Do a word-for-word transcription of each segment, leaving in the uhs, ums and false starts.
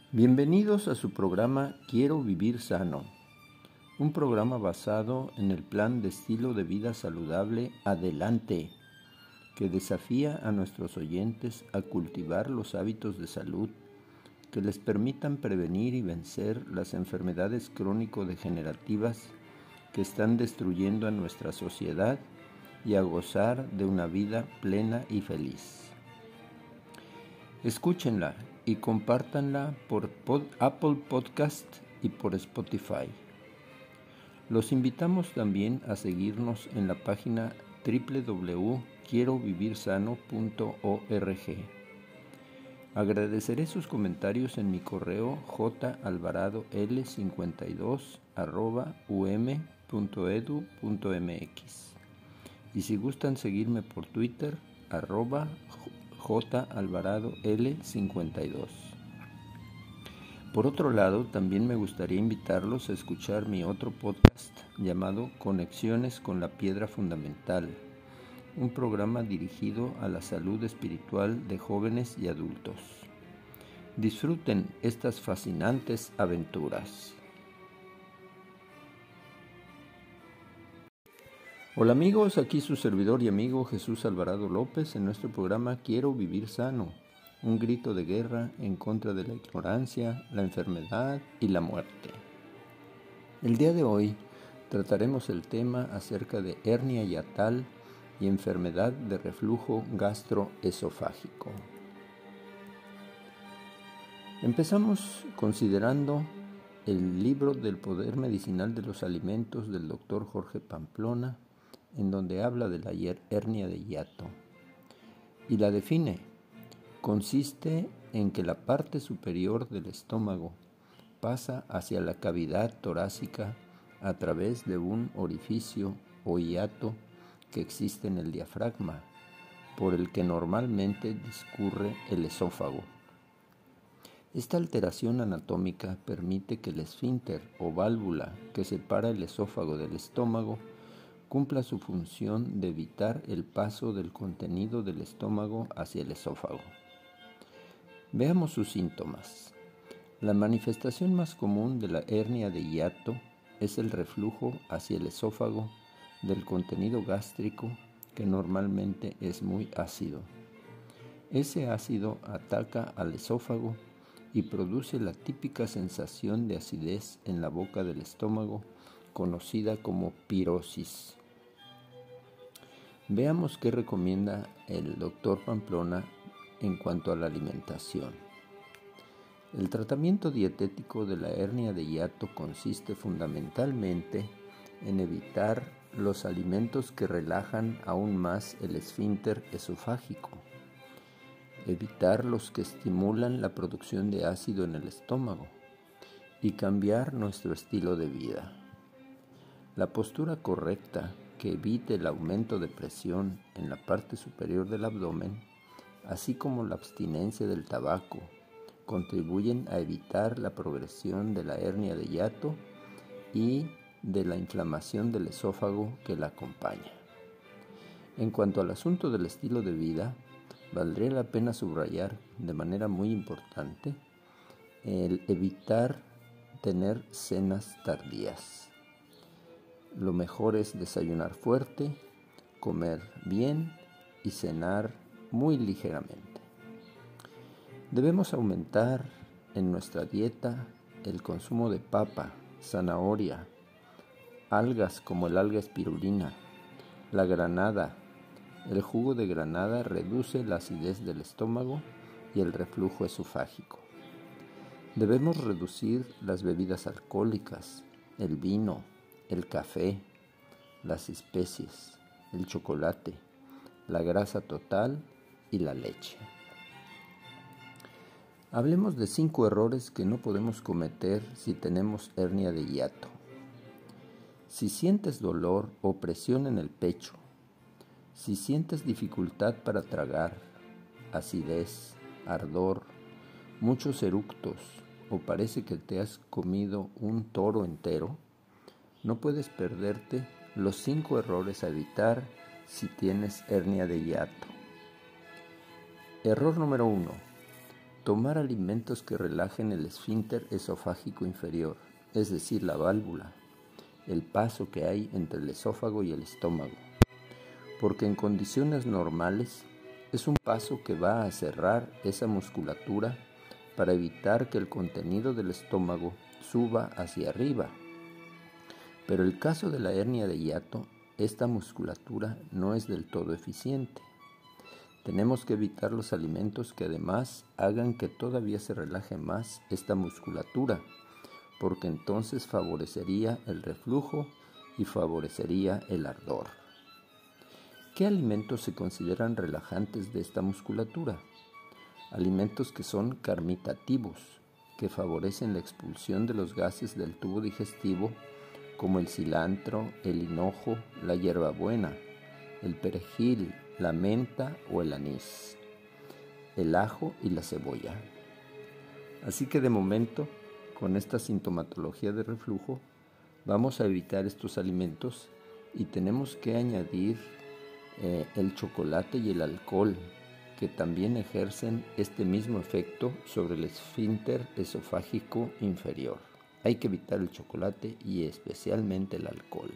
Bienvenidos a su programa Quiero Vivir Sano, un programa basado en el plan de estilo de vida saludable Adelante, que desafía a nuestros oyentes a cultivar los hábitos de salud que les permitan prevenir y vencer las enfermedades crónico-degenerativas que están destruyendo a nuestra sociedad y a gozar de una vida plena y feliz. Escúchenla y compártanla por pod, Apple Podcast y por Spotify. Los invitamos también a seguirnos en la página doble u doble u doble u punto quiero vivir sano punto org. Agradeceré sus comentarios en mi correo j alvarado l cincuenta y dos arroba u m punto e d u punto m x. Y si gustan seguirme por Twitter, arroba j alvarado l cincuenta y dos. Por otro lado, también me gustaría invitarlos a escuchar mi otro podcast llamado Conexiones con la Piedra Fundamental, un programa dirigido a la salud espiritual de jóvenes y adultos. Disfruten estas fascinantes aventuras. Hola amigos, aquí su servidor y amigo Jesús Alvarado López en nuestro programa Quiero Vivir Sano, un grito de guerra en contra de la ignorancia, la enfermedad y la muerte. El día de hoy trataremos el tema acerca de hernia hiatal y enfermedad de reflujo gastroesofágico. Empezamos considerando el libro del Poder Medicinal de los Alimentos del doctor Jorge Pamplona, en donde habla de la hernia de hiato y la define. Consiste en que la parte superior del estómago pasa hacia la cavidad torácica a través de un orificio o hiato que existe en el diafragma, por el que normalmente discurre el esófago. Esta alteración anatómica permite que el esfínter o válvula que separa el esófago del estómago cumpla su función de evitar el paso del contenido del estómago hacia el esófago. Veamos sus síntomas. La manifestación más común de la hernia de hiato es el reflujo hacia el esófago del contenido gástrico, que normalmente es muy ácido. Ese ácido ataca al esófago y produce la típica sensación de acidez en la boca del estómago, conocida como pirosis. Veamos qué recomienda el doctor Pamplona en cuanto a la alimentación. El tratamiento dietético de la hernia de hiato consiste fundamentalmente en evitar los alimentos que relajan aún más el esfínter esofágico, evitar los que estimulan la producción de ácido en el estómago y cambiar nuestro estilo de vida. La postura correcta que evite el aumento de presión en la parte superior del abdomen, así como la abstinencia del tabaco, contribuyen a evitar la progresión de la hernia de hiato y de la inflamación del esófago que la acompaña. En cuanto al asunto del estilo de vida, valdría la pena subrayar de manera muy importante el evitar tener cenas tardías. Lo mejor es desayunar fuerte, comer bien y cenar muy ligeramente. Debemos aumentar en nuestra dieta el consumo de papa, zanahoria, algas como el alga espirulina, la granada. El jugo de granada reduce la acidez del estómago y el reflujo esofágico. Debemos reducir las bebidas alcohólicas, el vino, el café, las especies, el chocolate, la grasa total y la leche. Hablemos de cinco errores que no podemos cometer si tenemos hernia de hiato. Si sientes dolor o presión en el pecho, si sientes dificultad para tragar, acidez, ardor, muchos eructos o parece que te has comido un toro entero, no puedes perderte los cinco errores a evitar si tienes hernia de hiato. Error número uno. Tomar alimentos que relajen el esfínter esofágico inferior, es decir, la válvula, el paso que hay entre el esófago y el estómago, porque en condiciones normales es un paso que va a cerrar esa musculatura para evitar que el contenido del estómago suba hacia arriba. Pero el caso de la hernia de hiato, esta musculatura no es del todo eficiente. Tenemos que evitar los alimentos que además hagan que todavía se relaje más esta musculatura, porque entonces favorecería el reflujo y favorecería el ardor. ¿Qué alimentos se consideran relajantes de esta musculatura? Alimentos que son carmitativos, que favorecen la expulsión de los gases del tubo digestivo, como el cilantro, el hinojo, la hierbabuena, el perejil, la menta o el anís, el ajo y la cebolla. Así que de momento, con esta sintomatología de reflujo, vamos a evitar estos alimentos y tenemos que añadir eh, el chocolate y el alcohol, que también ejercen este mismo efecto sobre el esfínter esofágico inferior. Hay que evitar el chocolate y especialmente el alcohol.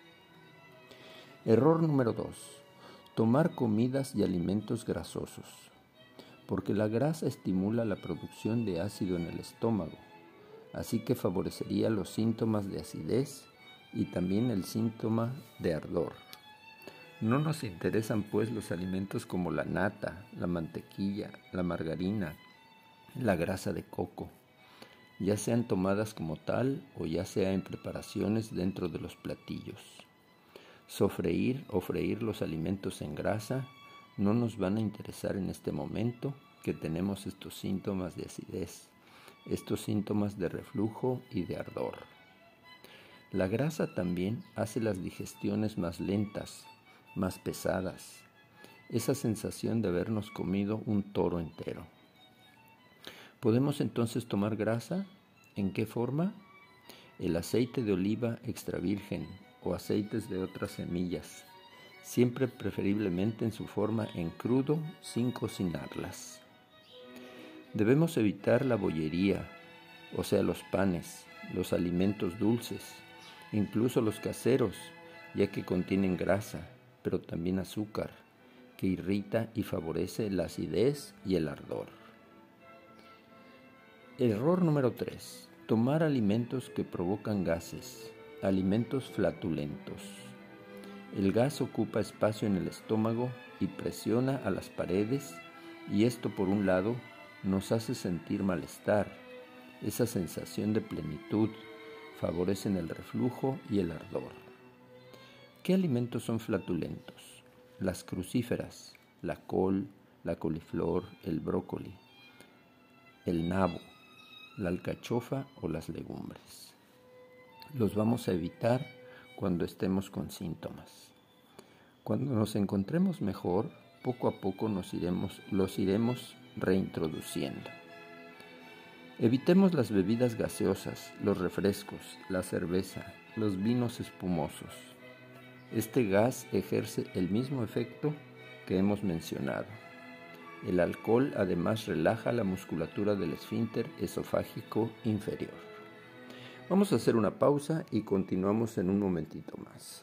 Error número dos. Tomar comidas y alimentos grasosos, porque la grasa estimula la producción de ácido en el estómago, así que favorecería los síntomas de acidez y también el síntoma de ardor. No nos interesan pues los alimentos como la nata, la mantequilla, la margarina, la grasa de coco, ya sean tomadas como tal o ya sea en preparaciones dentro de los platillos. Sofreír o freír los alimentos en grasa no nos van a interesar en este momento que tenemos estos síntomas de acidez, estos síntomas de reflujo y de ardor. La grasa también hace las digestiones más lentas, más pesadas, esa sensación de habernos comido un toro entero. ¿Podemos entonces tomar grasa? ¿En qué forma? El aceite de oliva extra virgen o aceites de otras semillas, siempre preferiblemente en su forma en crudo sin cocinarlas. Debemos evitar la bollería, o sea los panes, los alimentos dulces, incluso los caseros, ya que contienen grasa, pero también azúcar, que irrita y favorece la acidez y el ardor. Error número tres. Tomar alimentos que provocan gases, alimentos flatulentos. El gas ocupa espacio en el estómago y presiona a las paredes, y esto por un lado nos hace sentir malestar, esa sensación de plenitud, favorecen el reflujo y el ardor. ¿Qué alimentos son flatulentos? Las crucíferas, la col, la coliflor, el brócoli, el nabo, la alcachofa o las legumbres. Los vamos a evitar cuando estemos con síntomas. Cuando nos encontremos mejor, poco a poco nos iremos, los iremos reintroduciendo. Evitemos las bebidas gaseosas, los refrescos, la cerveza, los vinos espumosos. Este gas ejerce el mismo efecto que hemos mencionado. El alcohol además relaja la musculatura del esfínter esofágico inferior. Vamos a hacer una pausa y continuamos en un momentito más.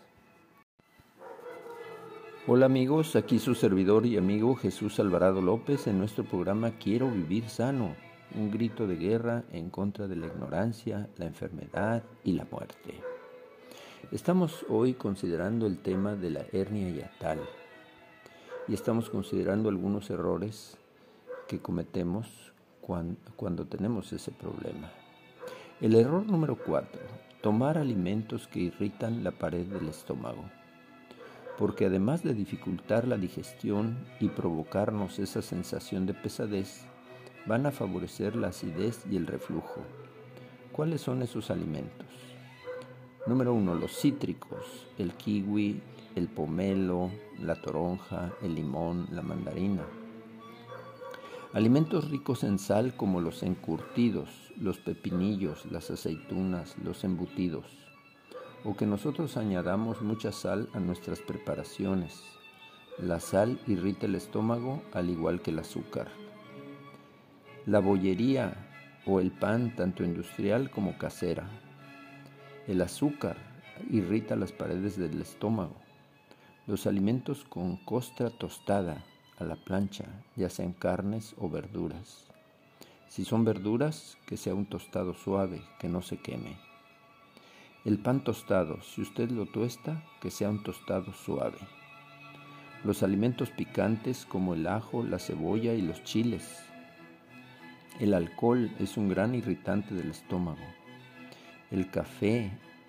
Hola amigos, aquí su servidor y amigo Jesús Alvarado López en nuestro programa Quiero Vivir Sano, un grito de guerra en contra de la ignorancia, la enfermedad y la muerte. Estamos hoy considerando el tema de la hernia hiatal y estamos considerando algunos errores que cometemos cuando, cuando tenemos ese problema. El error número cuatro, tomar alimentos que irritan la pared del estómago, porque además de dificultar la digestión y provocarnos esa sensación de pesadez, van a favorecer la acidez y el reflujo. ¿Cuáles son esos alimentos? Número uno, los cítricos, el kiwi, el pomelo, la toronja, el limón, la mandarina. Alimentos ricos en sal como los encurtidos, los pepinillos, las aceitunas, los embutidos. O que nosotros añadamos mucha sal a nuestras preparaciones. La sal irrita el estómago al igual que el azúcar. la bollería o el pan tanto industrial como casera. El azúcar irrita las paredes del estómago. Los alimentos con costra tostada a la plancha, ya sean carnes o verduras. Si son verduras, que sea un tostado suave, que no se queme. El pan tostado, si usted lo tuesta, que sea un tostado suave. Los alimentos picantes como el ajo, la cebolla y los chiles. El alcohol es un gran irritante del estómago. El café,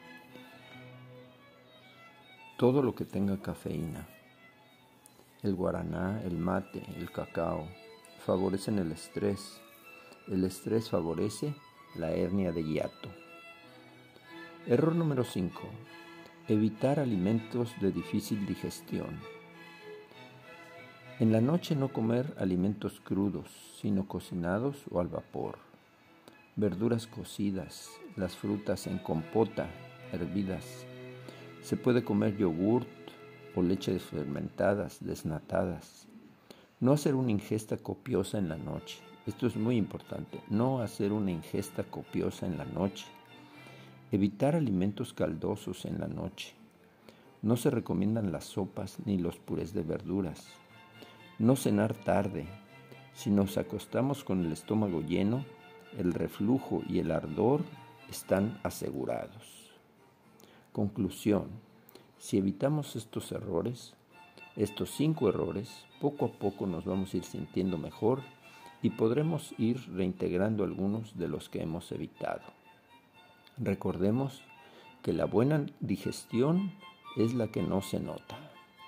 todo lo que tenga cafeína. El guaraná, el mate, el cacao, favorecen el estrés. El estrés favorece la hernia de hiato. Error número cinco. Evitar alimentos de difícil digestión. En la noche no comer alimentos crudos, sino cocinados o al vapor. Verduras cocidas, las frutas en compota, hervidas. Se puede comer yogurt o leches fermentadas, desnatadas. No hacer una ingesta copiosa en la noche. Esto es muy importante. No hacer una ingesta copiosa en la noche. Evitar alimentos caldosos en la noche. No se recomiendan las sopas ni los purés de verduras. No cenar tarde. Si nos acostamos con el estómago lleno, el reflujo y el ardor están asegurados. Conclusión. Si evitamos estos errores, estos cinco errores, poco a poco nos vamos a ir sintiendo mejor y podremos ir reintegrando algunos de los que hemos evitado. Recordemos que la buena digestión es la que no se nota.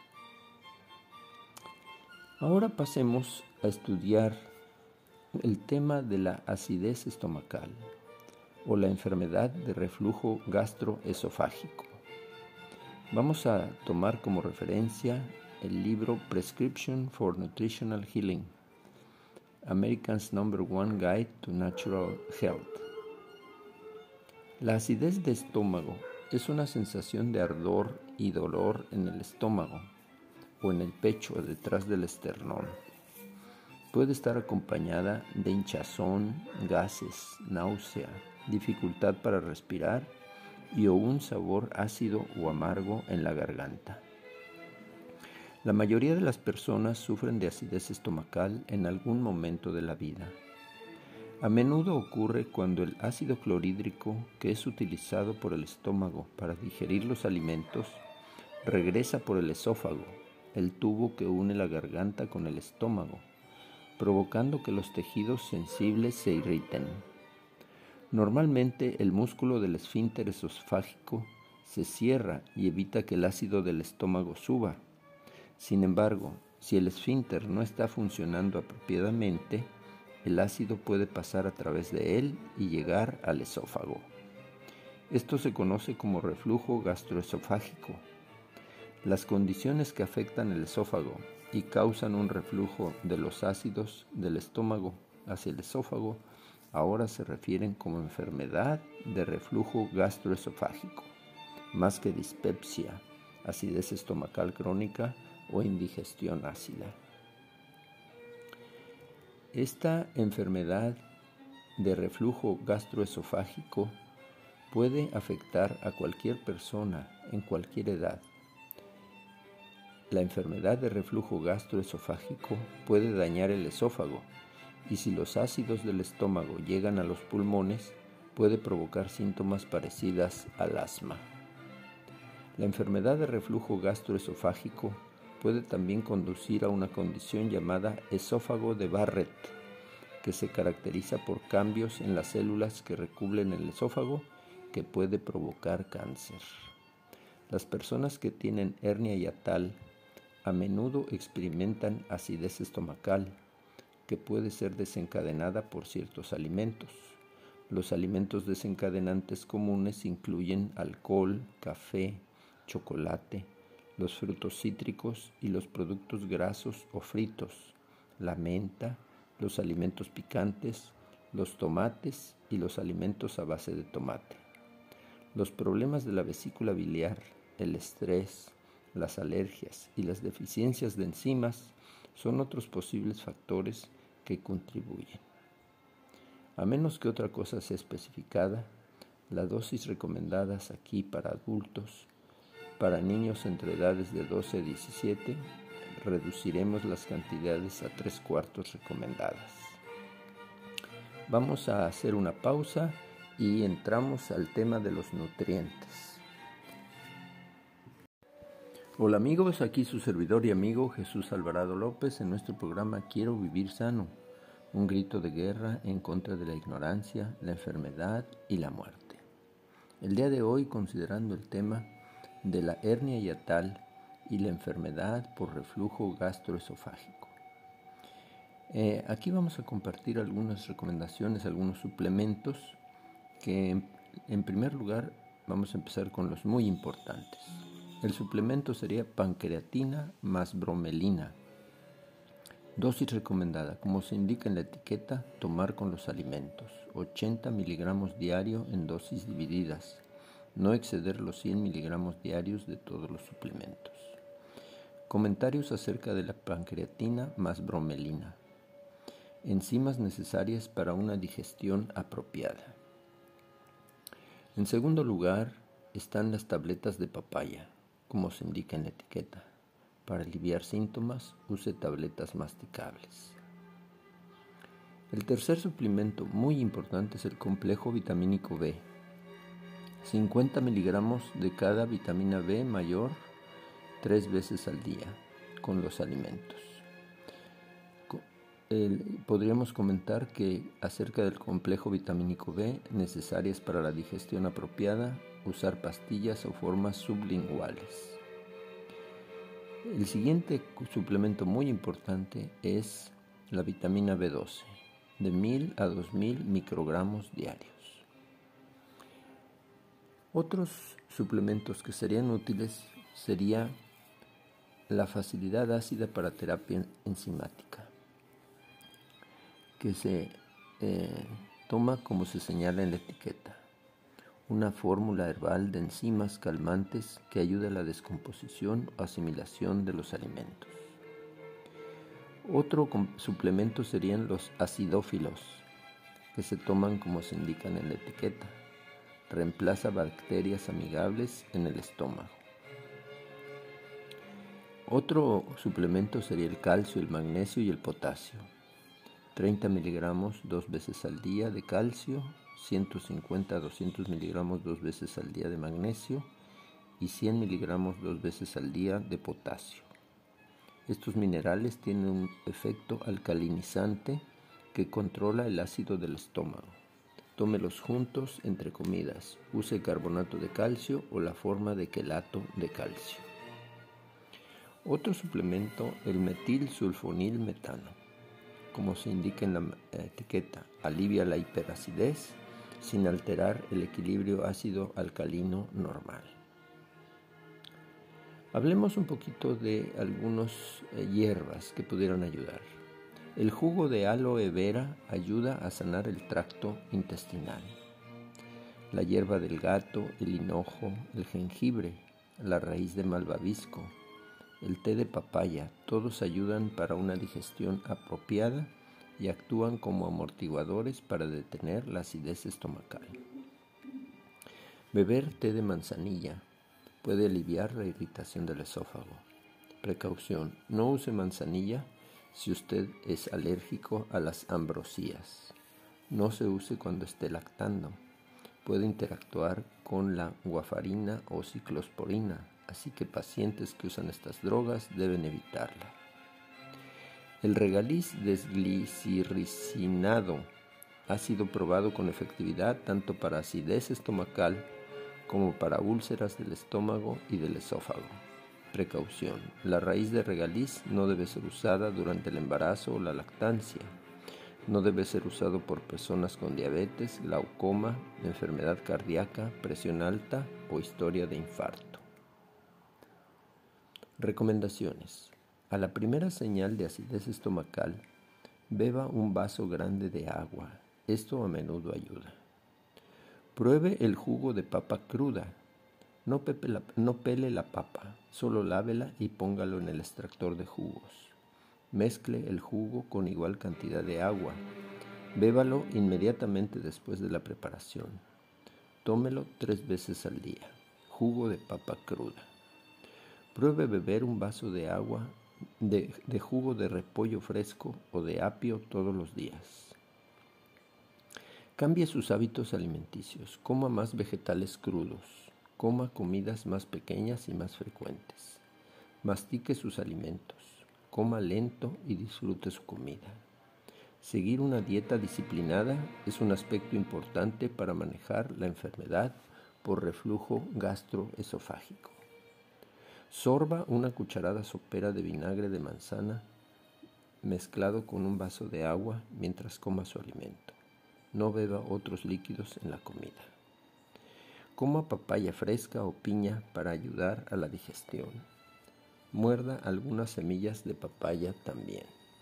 Ahora pasemos a estudiar el tema de la acidez estomacal o la enfermedad de reflujo gastroesofágico. Vamos a tomar como referencia el libro Prescription for Nutritional Healing, American's Number One Guide to Natural Health. La acidez de estómago es una sensación de ardor y dolor en el estómago o en el pecho detrás del esternón. Puede estar acompañada de hinchazón, gases, náusea, dificultad para respirar y o un sabor ácido o amargo en la garganta. La mayoría de las personas sufren de acidez estomacal en algún momento de la vida. A menudo ocurre cuando el ácido clorhídrico, que es utilizado por el estómago para digerir los alimentos, regresa por el esófago, el tubo que une la garganta con el estómago, provocando que los tejidos sensibles se irriten. Normalmente el músculo del esfínter esofágico se cierra y evita que el ácido del estómago suba. Sin embargo, si el esfínter no está funcionando apropiadamente, el ácido puede pasar a través de él y llegar al esófago. Esto se conoce como reflujo gastroesofágico. Las condiciones que afectan el esófago y causan un reflujo de los ácidos del estómago hacia el esófago ahora se refieren como enfermedad de reflujo gastroesofágico, más que dispepsia, acidez estomacal crónica o indigestión ácida. Esta enfermedad de reflujo gastroesofágico puede afectar a cualquier persona en cualquier edad. La enfermedad de reflujo gastroesofágico puede dañar el esófago y si los ácidos del estómago llegan a los pulmones, puede provocar síntomas parecidos al asma. La enfermedad de reflujo gastroesofágico puede también conducir a una condición llamada esófago de Barrett, que se caracteriza por cambios en las células que recubren el esófago que puede provocar cáncer. Las personas que tienen hernia hiatal a menudo experimentan acidez estomacal, que puede ser desencadenada por ciertos alimentos. Los alimentos desencadenantes comunes incluyen alcohol, café, chocolate, los frutos cítricos y los productos grasos o fritos, la menta, los alimentos picantes, los tomates y los alimentos a base de tomate. Los problemas de la vesícula biliar, el estrés, las alergias y las deficiencias de enzimas son otros posibles factores que contribuyen. A menos que otra cosa sea especificada, la dosis recomendadas aquí para adultos, para niños entre edades de doce a diecisiete, reduciremos las cantidades a tres cuartos recomendadas. Vamos a hacer una pausa y entramos al tema de los nutrientes. Hola amigos, aquí su servidor y amigo Jesús Alvarado López en nuestro programa Quiero Vivir Sano, un grito de guerra en contra de la ignorancia, la enfermedad y la muerte. El día de hoy, considerando el tema de la hernia hiatal y la enfermedad por reflujo gastroesofágico. Eh, aquí vamos a compartir algunas recomendaciones, algunos suplementos que en primer lugar vamos a empezar con los muy importantes. El suplemento sería pancreatina más bromelina. Dosis recomendada, como se indica en la etiqueta, tomar con los alimentos, ochenta miligramos diario en dosis divididas, no exceder los cien miligramos diarios de todos los suplementos. Comentarios acerca de la pancreatina más bromelina. Enzimas necesarias para una digestión apropiada. En segundo lugar, están las tabletas de papaya, como se indica en la etiqueta. Para aliviar síntomas, use tabletas masticables. El tercer suplemento muy importante es el complejo vitamínico B. cincuenta miligramos de cada vitamina B mayor tres veces al día con los alimentos. El, podríamos comentar que acerca del complejo vitamínico B, necesarias para la digestión apropiada, usar pastillas o formas sublinguales. El siguiente suplemento muy importante es la vitamina B doce, de mil a dos mil microgramos diarios. Otros suplementos que serían útiles sería la facilidad ácida para terapia enzimática, que se eh, toma como se señala en la etiqueta, una fórmula herbal de enzimas calmantes que ayuda a la descomposición o asimilación de los alimentos. Otro suplemento serían los acidófilos, que se toman como se indican en la etiqueta. Reemplaza bacterias amigables en el estómago. Otro suplemento sería el calcio, el magnesio y el potasio. treinta miligramos dos veces al día de calcio, ciento cincuenta a doscientos miligramos dos veces al día de magnesio y cien miligramos dos veces al día de potasio. Estos minerales tienen un efecto alcalinizante que controla el ácido del estómago. Tómelos juntos entre comidas. Use carbonato de calcio o la forma de quelato de calcio. Otro suplemento, el metilsulfonilmetano. Como se indica en la etiqueta, alivia la hiperacidez sin alterar el equilibrio ácido-alcalino normal. Hablemos un poquito de algunas eh, hierbas que pudieran ayudar. El jugo de aloe vera ayuda a sanar el tracto intestinal. La hierba del gato, el hinojo, el jengibre, la raíz de malvavisco, el té de papaya, todos ayudan para una digestión apropiada y actúan como amortiguadores para detener la acidez estomacal. Beber té de manzanilla puede aliviar la irritación del esófago. Precaución, no use manzanilla si usted es alérgico a las ambrosías. No se use cuando esté lactando. Puede interactuar con la warfarina o ciclosporina, así que pacientes que usan estas drogas deben evitarla. El regaliz desglicirricinado ha sido probado con efectividad tanto para acidez estomacal como para úlceras del estómago y del esófago. Precaución, la raíz de regaliz no debe ser usada durante el embarazo o la lactancia. No debe ser usado por personas con diabetes, glaucoma, enfermedad cardíaca, presión alta o historia de infarto. Recomendaciones. A la primera señal de acidez estomacal, beba un vaso grande de agua. Esto a menudo ayuda. Pruebe el jugo de papa cruda. No, pepe la, no pele la papa, solo lávela y póngalo en el extractor de jugos. Mezcle el jugo con igual cantidad de agua. Bébalo inmediatamente después de la preparación. Tómelo tres veces al día. Jugo de papa cruda. Pruebe beber un vaso de agua de, de jugo de repollo fresco o de apio todos los días. Cambie sus hábitos alimenticios. Coma más vegetales crudos. Coma comidas más pequeñas y más frecuentes. Mastique sus alimentos. Coma lento y disfrute su comida. Seguir una dieta disciplinada es un aspecto importante para manejar la enfermedad por reflujo gastroesofágico. Sorba una cucharada sopera de vinagre de manzana mezclado con un vaso de agua mientras coma su alimento. No beba otros líquidos en la comida. Coma papaya fresca o piña para ayudar a la digestión. Muerda algunas semillas de papaya también.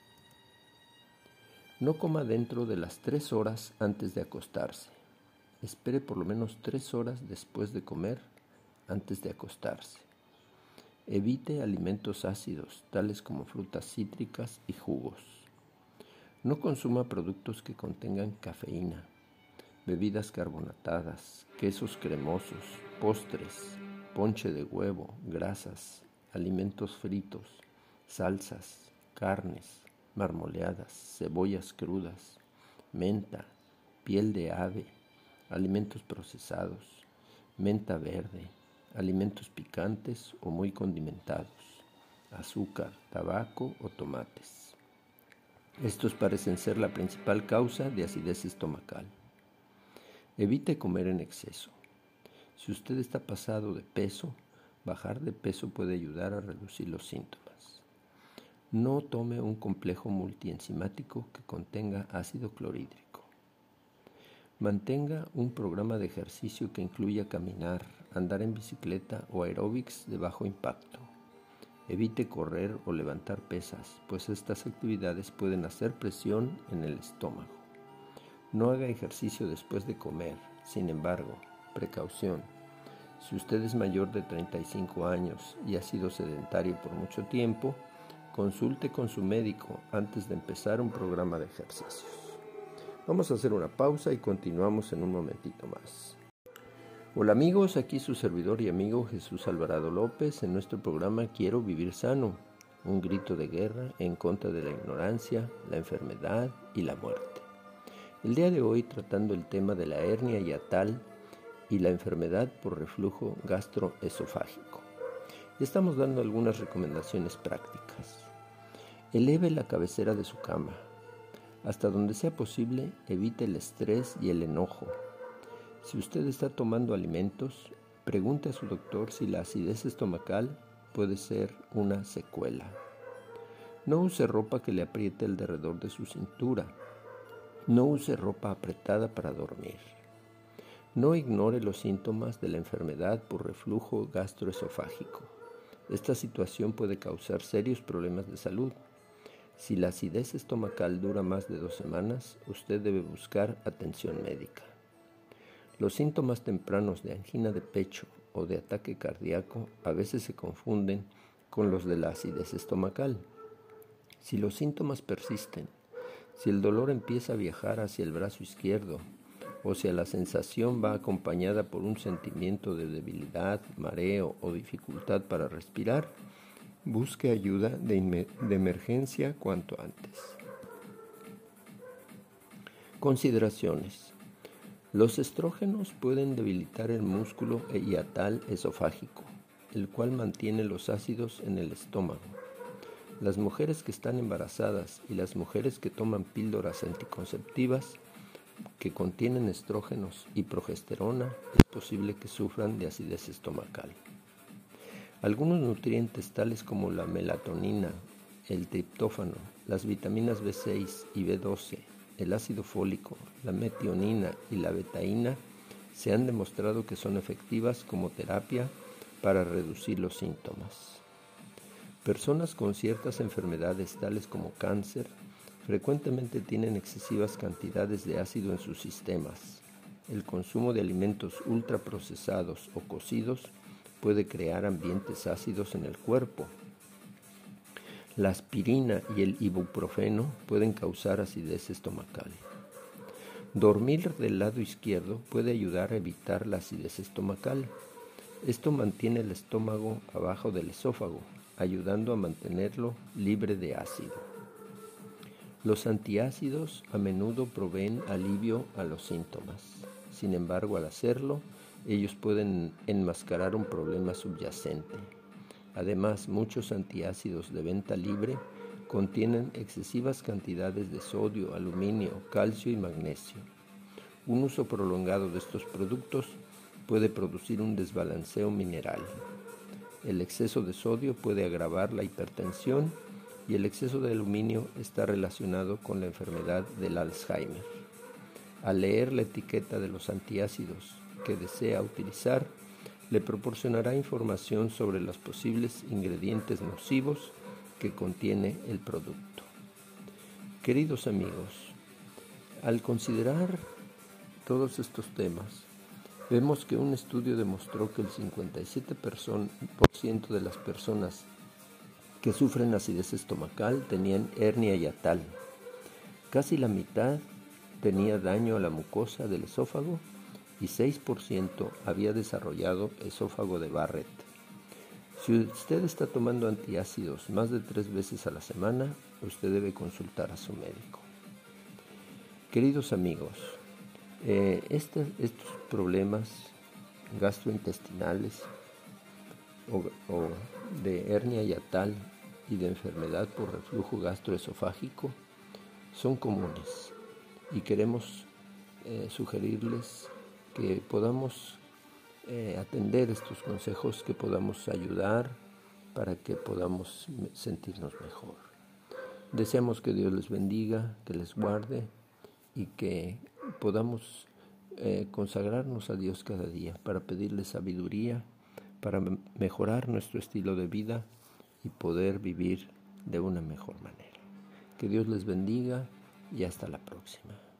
No coma dentro de las tres horas antes de acostarse. Espere por lo menos tres horas después de comer antes de acostarse. Evite alimentos ácidos, tales como frutas cítricas y jugos. No consuma productos que contengan cafeína, bebidas carbonatadas, quesos cremosos, postres, ponche de huevo, grasas, alimentos fritos, salsas, carnes, marmoleadas, cebollas crudas, menta, piel de ave, alimentos procesados, menta verde, alimentos picantes o muy condimentados, azúcar, tabaco o tomates. Estos parecen ser la principal causa de acidez estomacal. Evite comer en exceso. Si usted está pasado de peso, bajar de peso puede ayudar a reducir los síntomas. No tome un complejo multienzimático que contenga ácido clorhídrico. Mantenga un programa de ejercicio que incluya caminar, andar en bicicleta o aeróbics de bajo impacto. Evite correr o levantar pesas, pues estas actividades pueden hacer presión en el estómago. No haga ejercicio después de comer. Sin embargo, precaución. Si usted es mayor de treinta y cinco años y ha sido sedentario por mucho tiempo, consulte con su médico antes de empezar un programa de ejercicios. Vamos a hacer una pausa y continuamos en un momentito más. Hola amigos, aquí su servidor y amigo Jesús Alvarado López en nuestro programa Quiero Vivir Sano, un grito de guerra en contra de la ignorancia, la enfermedad y la muerte. El día de hoy tratando el tema de la hernia hiatal y la enfermedad por reflujo gastroesofágico. Estamos dando algunas recomendaciones prácticas. Eleve la cabecera de su cama. Hasta donde sea posible, evite el estrés y el enojo. Si usted está tomando alimentos, pregunte a su doctor si la acidez estomacal puede ser una secuela. No use ropa que le apriete alrededor de su cintura. No use ropa apretada para dormir. No ignore los síntomas de la enfermedad por reflujo gastroesofágico. Esta situación puede causar serios problemas de salud. Si la acidez estomacal dura más de dos semanas, usted debe buscar atención médica. Los síntomas tempranos de angina de pecho o de ataque cardíaco a veces se confunden con los de la acidez estomacal. Si los síntomas persisten, si el dolor empieza a viajar hacia el brazo izquierdo, o si la sensación va acompañada por un sentimiento de debilidad, mareo o dificultad para respirar, busque ayuda de, de emergencia cuanto antes. Consideraciones. Los estrógenos pueden debilitar el músculo hiatal esofágico, el cual mantiene los ácidos en el estómago. Las mujeres que están embarazadas y las mujeres que toman píldoras anticonceptivas que contienen estrógenos y progesterona es posible que sufran de acidez estomacal. Algunos nutrientes tales como la melatonina, el triptófano, las vitaminas B seis y B doce, el ácido fólico, la metionina y la betaína se han demostrado que son efectivas como terapia para reducir los síntomas. Personas con ciertas enfermedades tales como cáncer frecuentemente tienen excesivas cantidades de ácido en sus sistemas. El consumo de alimentos ultraprocesados o cocidos puede crear ambientes ácidos en el cuerpo. La aspirina y el ibuprofeno pueden causar acidez estomacal. Dormir del lado izquierdo puede ayudar a evitar la acidez estomacal. Esto mantiene el estómago abajo del esófago, ayudando a mantenerlo libre de ácido. Los antiácidos a menudo proveen alivio a los síntomas. Sin embargo, al hacerlo, ellos pueden enmascarar un problema subyacente. Además, muchos antiácidos de venta libre contienen excesivas cantidades de sodio, aluminio, calcio y magnesio. Un uso prolongado de estos productos puede producir un desbalanceo mineral. El exceso de sodio puede agravar la hipertensión y el exceso de aluminio está relacionado con la enfermedad del Alzheimer. Al leer la etiqueta de los antiácidos que desea utilizar, le proporcionará información sobre los posibles ingredientes nocivos que contiene el producto. Queridos amigos, al considerar todos estos temas, vemos que un estudio demostró que el cincuenta y siete por ciento de las personas que sufren acidez estomacal tenían hernia hiatal. Casi la mitad tenía daño a la mucosa del esófago y seis por ciento había desarrollado esófago de Barrett. Si usted está tomando antiácidos más de tres veces a la semana, usted debe consultar a su médico. Queridos amigos, eh, este, estos problemas gastrointestinales o, o de hernia hiatal y de enfermedad por reflujo gastroesofágico son comunes y queremos eh, sugerirles que podamos eh, atender estos consejos, que podamos ayudar para que podamos sentirnos mejor. Deseamos que Dios les bendiga, que les guarde y que podamos eh, consagrarnos a Dios cada día para pedirle sabiduría, para mejorar nuestro estilo de vida y poder vivir de una mejor manera. Que Dios les bendiga y hasta la próxima.